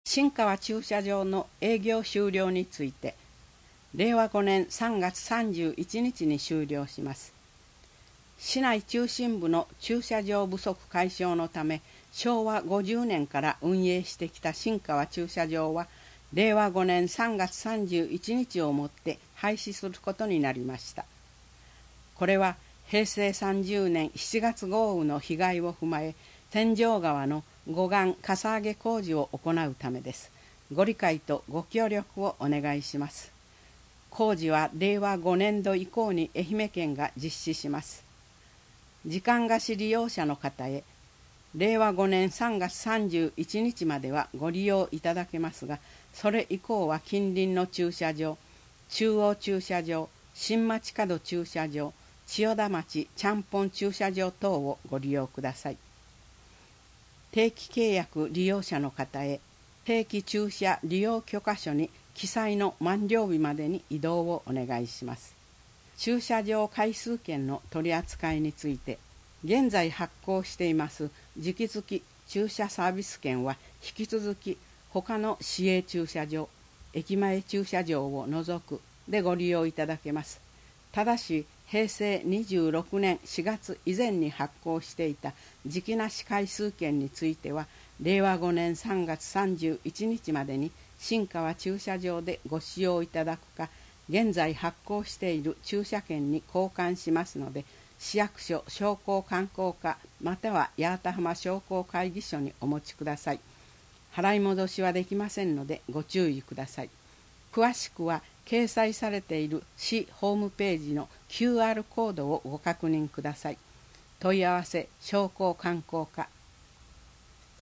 新川駐車場の営業終了について、令和5年3月31日に終了します。市内中心部の駐車場不足解消のため、昭和50年から運営してきた新川駐車場は、令和5年3月31日をもって廃止することになりました。これは平成30年7月豪雨の被害を踏まえ、天井川の護岸かさ上げ工事を行うためです。ご理解とご協力をお願いします。工事は令和5年度以降に愛媛県が実施します。時間貸し利用者の方へ、令和5年3月31日まではご利用いただけますが、それ以降は近隣の駐車場、中央駐車場、新町角駐車場、千代田町ちゃんぽん駐車場等をご利用ください。定期契約利用者の方へ、定期駐車利用許可書に記載の満了日までに移動をお願いします。駐車場回数券の取り扱いについて、現在発行しています時期付き駐車サービス券は引き続き他の市営駐車場、駅前駐車場を除くでご利用いただけます。ただし平成26年4月以前に発行していた時期なし回数券については、令和5年3月31日までに新川駐車場でご使用いただくか、現在発行している駐車券に交換しますので、市役所商工観光課または八幡浜商工会議所にお持ちください。払い戻しはできませんのでご注意ください。詳しくは掲載されている市ホームページの QR コードをご確認ください。問い合わせ商工観光課